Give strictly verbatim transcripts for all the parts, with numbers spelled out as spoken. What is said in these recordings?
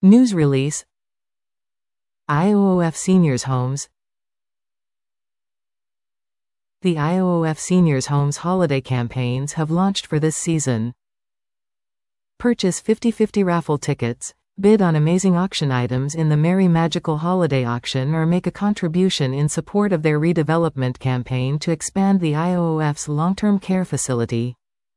News release. I O O F Seniors Homes. The I O O F Seniors Homes holiday campaigns have launched for this season. Purchase fifty fifty raffle tickets, bid on amazing auction items in the Merry Magical Holiday Auction, or make a contribution in support of their redevelopment campaign to expand the I O O F's long-term care facility.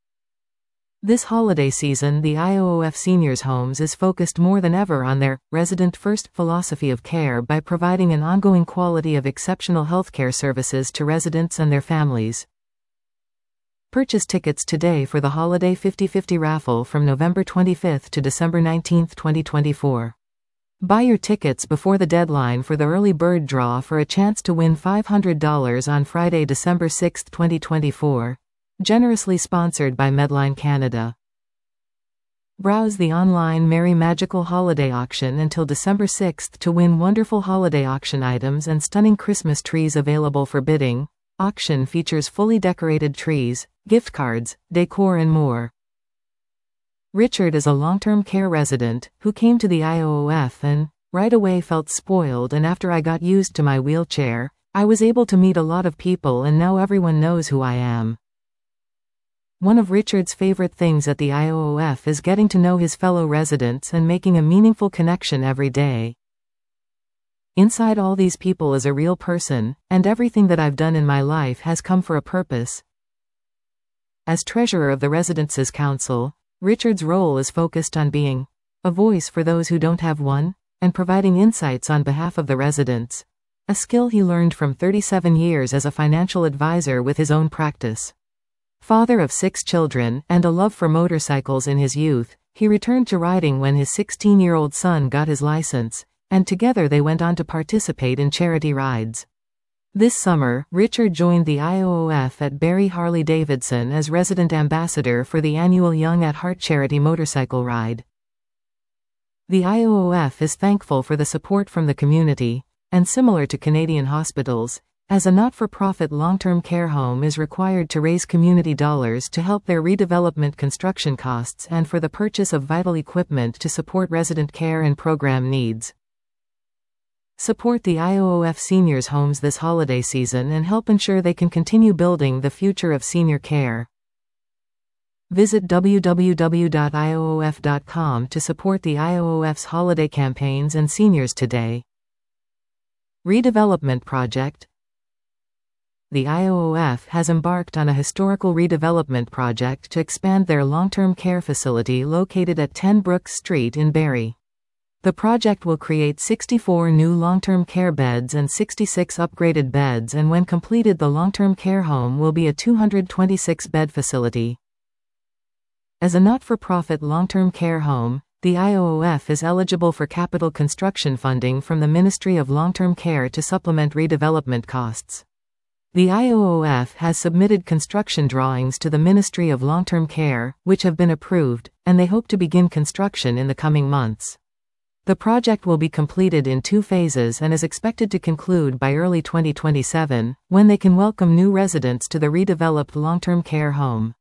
This holiday season, the I O O F Seniors Homes is focused more than ever on their resident-first philosophy of care by providing an ongoing quality of exceptional healthcare services to residents and their families. Purchase tickets today for the holiday fifty fifty raffle from November twenty-fifth to December nineteenth, twenty twenty-four. Buy your tickets before the deadline for the early bird draw for a chance to win five hundred dollars on Friday, December sixth, twenty twenty-four. Generously sponsored by Medline Canada. Browse the online Merry Magical Holiday Auction until December sixth to win wonderful holiday auction items and stunning Christmas trees available for bidding. Auction features fully decorated trees, gift cards, decor and more. Richard is a long-term care resident who came to the I O O F and right away felt spoiled, and after I got used to my wheelchair, I was able to meet a lot of people and now everyone knows who I am. One of Richard's favorite things at the I O O F is getting to know his fellow residents and making a meaningful connection every day. Inside all these people is a real person, and everything that I've done in my life has come for a purpose. As treasurer of the Residences Council, Richard's role is focused on being a voice for those who don't have one, and providing insights on behalf of the residents, a skill he learned from thirty-seven years as a financial advisor with his own practice. Father of six children and a love for motorcycles in his youth, he returned to riding when his sixteen-year-old son got his license, and together they went on to participate in charity rides. This summer, Richard joined the I O O F at Barry Harley-Davidson as resident ambassador for the annual Young at Heart charity motorcycle ride. The I O O F is thankful for the support from the community, and similar to Canadian hospitals, as a not-for-profit long-term care home is required to raise community dollars to help their redevelopment construction costs and for the purchase of vital equipment to support resident care and program needs. Support the I O O F Seniors Homes this holiday season and help ensure they can continue building the future of senior care. Visit w w w dot I O O F dot com to support the I O O F's holiday campaigns and seniors today. Redevelopment Project. The I O O F has embarked on a historical redevelopment project to expand their long-term care facility located at ten Brooks Street in Barrie. The project will create sixty-four new long-term care beds and sixty-six upgraded beds, and when completed the long-term care home will be a two hundred twenty-six bed facility. As a not-for-profit long-term care home, the I O O F is eligible for capital construction funding from the Ministry of Long-Term Care to supplement redevelopment costs. The I O O F has submitted construction drawings to the Ministry of Long-Term Care, which have been approved, and they hope to begin construction in the coming months. The project will be completed in two phases and is expected to conclude by early twenty twenty-seven, when they can welcome new residents to the redeveloped long-term care home.